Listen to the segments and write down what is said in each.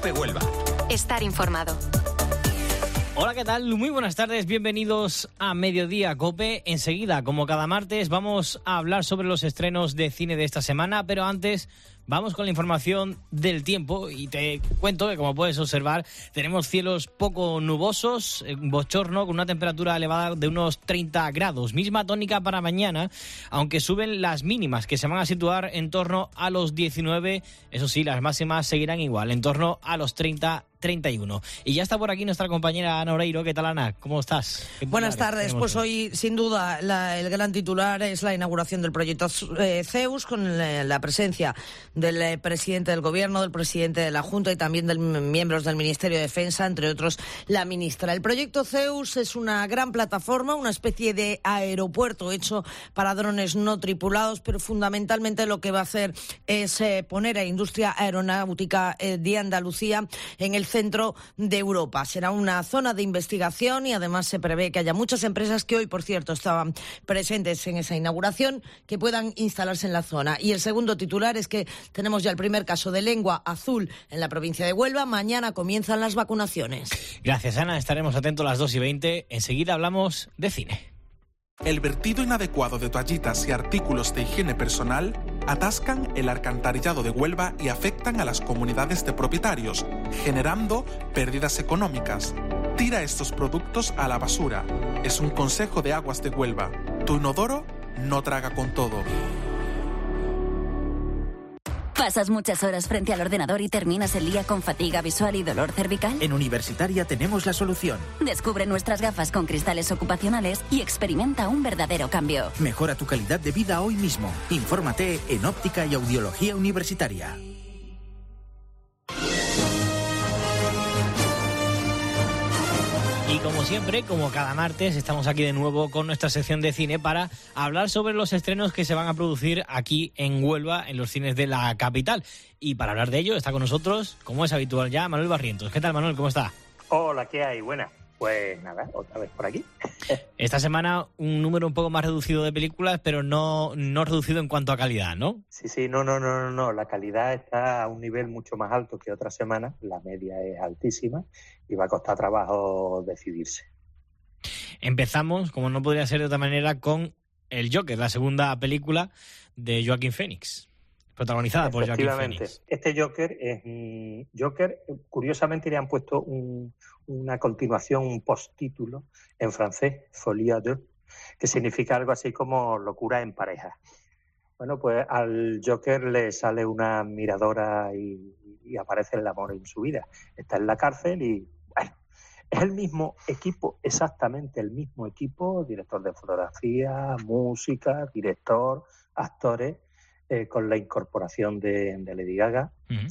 COPE Huelva. Estar informado. Hola, ¿qué tal? Muy buenas tardes, bienvenidos a Mediodía COPE. Enseguida, como cada martes, vamos a hablar sobre los estrenos de cine de esta semana, pero antes vamos con la información del tiempo y te cuento que, como puedes observar, tenemos cielos poco nubosos, bochorno, con una temperatura elevada de unos 30 grados. Misma tónica para mañana, aunque suben las mínimas, que se van a situar en torno a los 19. Eso sí, las máximas seguirán igual, en torno a los 30-31. Y ya está por aquí nuestra compañera Ana Oreiro. ¿Qué tal, Ana? ¿Cómo estás? Buenas tardes. Pues hoy, sin duda, el gran titular es la inauguración del proyecto Zeus, con la presencia del presidente del Gobierno, del presidente de la Junta y también de miembros del Ministerio de Defensa, entre otros la ministra. El proyecto Zeus es una gran plataforma, una especie de aeropuerto hecho para drones no tripulados, pero fundamentalmente lo que va a hacer es poner a industria aeronáutica de Andalucía en el centro de Europa. Será una zona de investigación y además se prevé que haya muchas empresas que hoy, por cierto, estaban presentes en esa inauguración, que puedan instalarse en la zona. Y el segundo titular es que tenemos ya el primer caso de lengua azul en la provincia de Huelva. Mañana comienzan las vacunaciones. Gracias, Ana. Estaremos atentos a las 2:20. Enseguida hablamos de cine. El vertido inadecuado de toallitas y artículos de higiene personal atascan el alcantarillado de Huelva y afectan a las comunidades de propietarios, generando pérdidas económicas. Tira estos productos a la basura. Es un consejo de Aguas de Huelva. Tu inodoro no traga con todo. ¿Pasas muchas horas frente al ordenador y terminas el día con fatiga visual y dolor cervical? En Universitaria tenemos la solución. Descubre nuestras gafas con cristales ocupacionales y experimenta un verdadero cambio. Mejora tu calidad de vida hoy mismo. Infórmate en Óptica y Audiología Universitaria. Y como siempre, como cada martes, estamos aquí de nuevo con nuestra sección de cine para hablar sobre los estrenos que se van a producir aquí en Huelva, en los cines de la capital. Y para hablar de ello está con nosotros, como es habitual ya, Manuel Barrientos. ¿Qué tal, Manuel? ¿Cómo está? Hola, ¿qué hay? Buena. Pues nada, otra vez por aquí. Esta semana un número un poco más reducido de películas, pero no reducido en cuanto a calidad, ¿no? Sí, no. La calidad está a un nivel mucho más alto que otras semanas. La media es altísima y va a costar trabajo decidirse. Empezamos, como no podría ser de otra manera, con El Joker, la segunda película de Joaquín Phoenix, protagonizada por Joaquín Phoenix. Este Joker es Joker, curiosamente le han puesto una continuación, un postítulo en francés, Folie à deux, que significa algo así como locura en pareja. Bueno, pues al Joker le sale una miradora y aparece el amor en su vida. Está en la cárcel y, bueno, es el mismo equipo, exactamente el mismo equipo, director de fotografía, música, director, actores, con la incorporación de Lady Gaga. Uh-huh.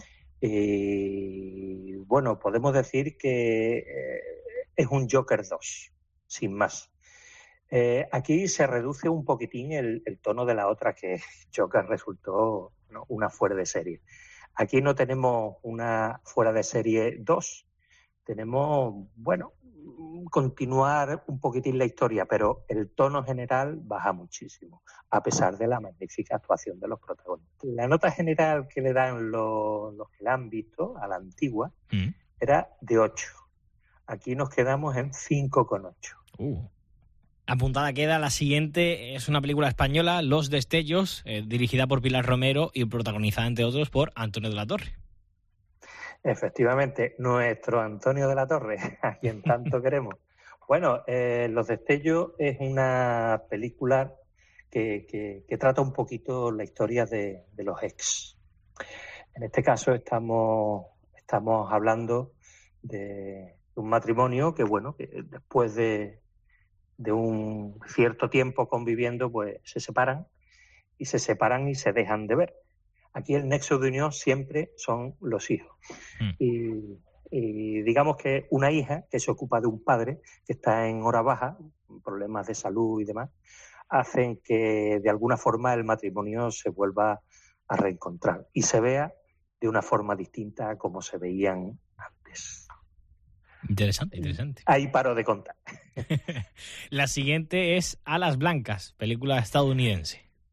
Y bueno, podemos decir que es un Joker 2, sin más. Aquí se reduce un poquitín el tono de la otra, que Joker resultó una fuera de serie. Aquí no tenemos una fuera de serie 2, tenemos, bueno, continuar un poquitín la historia, pero el tono general baja muchísimo, a pesar de la magnífica actuación de los protagonistas. La nota general que le dan los que la han visto, a la antigua, era de 8. Aquí nos quedamos en 5,8. Apuntada queda la siguiente, es una película española, Los Destellos, dirigida por Pilar Romero y protagonizada, entre otros, por Antonio de la Torre. Efectivamente, nuestro Antonio de la Torre, a quien tanto queremos. Bueno, Los Destellos es una película que trata un poquito la historia de los ex. En este caso estamos hablando de un matrimonio que, bueno, que después de un cierto tiempo conviviendo, pues se separan y se dejan de ver. Aquí el nexo de unión siempre son los hijos. Y digamos que una hija que se ocupa de un padre que está en hora baja, problemas de salud y demás, hacen que de alguna forma el matrimonio se vuelva a reencontrar y se vea de una forma distinta a como se veían antes. Interesante. Ahí paro de contar. La siguiente es Alas Blancas, película estadounidense.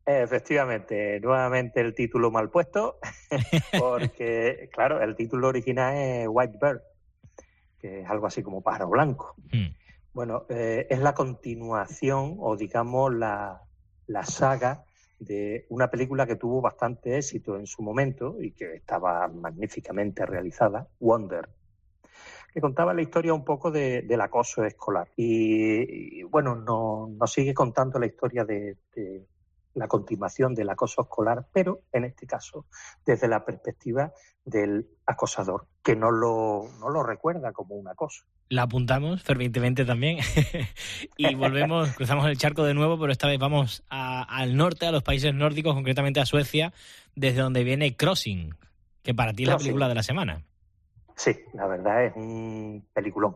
Efectivamente, nuevamente el título mal puesto, porque, claro, el título original es White Bird, que es algo así como pájaro blanco. Bueno, es la continuación, o digamos la saga de una película que tuvo bastante éxito en su momento y que estaba magníficamente realizada, Wonder, que contaba la historia un poco del acoso escolar. Y bueno, nos sigue contando la historia de la continuación del acoso escolar, pero en este caso desde la perspectiva del acosador, que no lo recuerda como un acoso. La apuntamos fervientemente también y volvemos, cruzamos el charco de nuevo, pero esta vez vamos al norte, a los países nórdicos, concretamente a Suecia, desde donde viene Crossing, que para ti es la película de la semana. Sí, la verdad es un peliculón.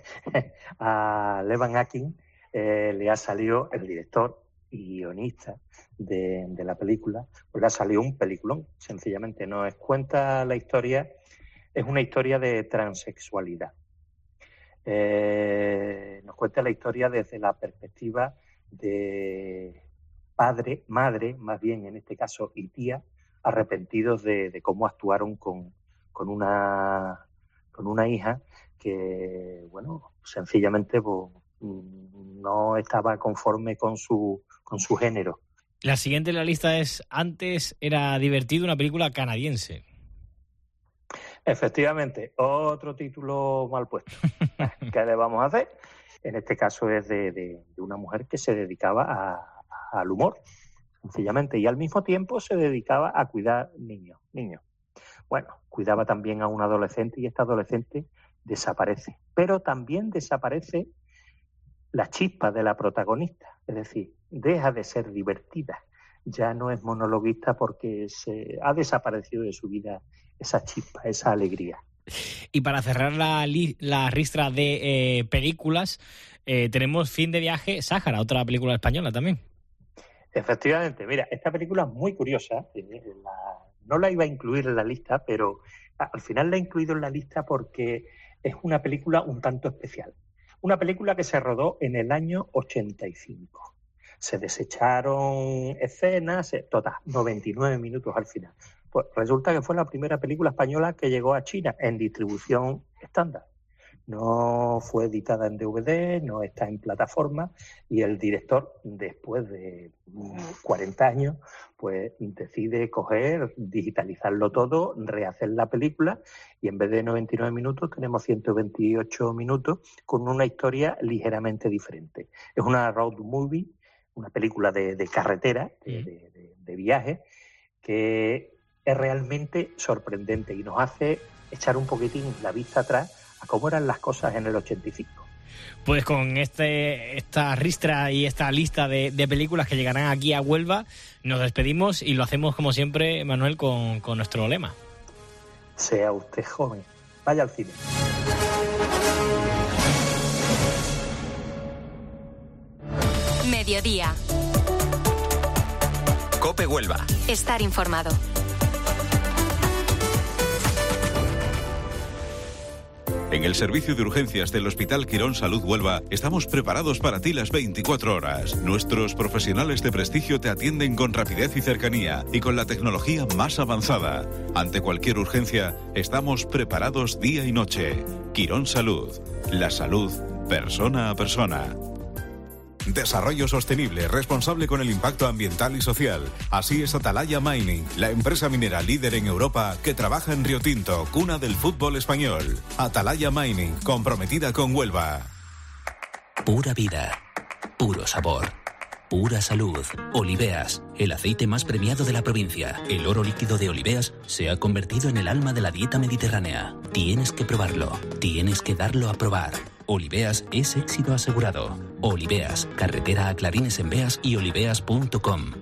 A Levan Akin le ha salido, el director y guionista de la película, pues le ha salido un peliculón. Sencillamente nos cuenta la historia, es una historia de transexualidad. Nos cuenta la historia desde la perspectiva de padre, madre, más bien en este caso, y tía, arrepentidos de cómo actuaron con una hija que, bueno, sencillamente pues, no estaba conforme con su género. La siguiente en la lista es Antes era divertido, una película canadiense. Efectivamente, otro título mal puesto. ¿Qué le vamos a hacer? En este caso es de una mujer que se dedicaba al humor, sencillamente, y al mismo tiempo se dedicaba a cuidar niños. Bueno, cuidaba también a un adolescente y esta adolescente desaparece. Pero también desaparece la chispa de la protagonista, es decir, deja de ser divertida. Ya no es monologuista porque se ha desaparecido de su vida esa chispa, esa alegría. Y para cerrar la ristra de películas, tenemos Fin de viaje, Sáhara, otra película española también. Efectivamente, mira, esta película es muy curiosa. No la iba a incluir en la lista, pero al final la he incluido en la lista porque es una película un tanto especial. Una película que se rodó en el año 85. Se desecharon escenas, total, 99 minutos al final. Pues resulta que fue la primera película española que llegó a China en distribución estándar. No fue editada en DVD, no está en plataforma, y el director, después de 40 años, pues decide digitalizarlo todo, rehacer la película, y en vez de 99 minutos tenemos 128 minutos con una historia ligeramente diferente. Es una road movie, una película de carretera, de viaje, que es realmente sorprendente y nos hace echar un poquitín la vista atrás a cómo eran las cosas en el 85. Pues con esta ristra y esta lista de películas que llegarán aquí a Huelva, nos despedimos y lo hacemos como siempre, Manuel, con nuestro lema. Sea usted joven, vaya al cine. Mediodía. COPE Huelva. Estar informado. En el servicio de urgencias del Hospital Quirón Salud Huelva estamos preparados para ti las 24 horas. Nuestros profesionales de prestigio te atienden con rapidez y cercanía y con la tecnología más avanzada. Ante cualquier urgencia, estamos preparados día y noche. Quirón Salud. La salud persona a persona. Desarrollo sostenible, responsable con el impacto ambiental y social. Así es Atalaya Mining, la empresa minera líder en Europa que trabaja en Río Tinto, cuna del fútbol español. Atalaya Mining, comprometida con Huelva. Pura vida, puro sabor, pura salud. Oliveas, el aceite más premiado de la provincia. El oro líquido de Oliveas se ha convertido en el alma de la dieta mediterránea. Tienes que probarlo, tienes que darlo a probar. Oliveas es éxito asegurado. Oliveas, carretera a Clarines en Beas y oliveas.com.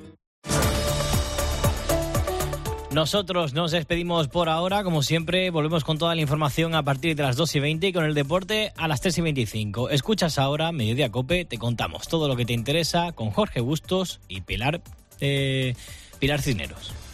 Nosotros nos despedimos por ahora, como siempre, volvemos con toda la información a partir de las 2:20 y con el deporte a las 3:25. Escuchas ahora Mediodía COPE, te contamos todo lo que te interesa con Jorge Bustos y Pilar Cisneros.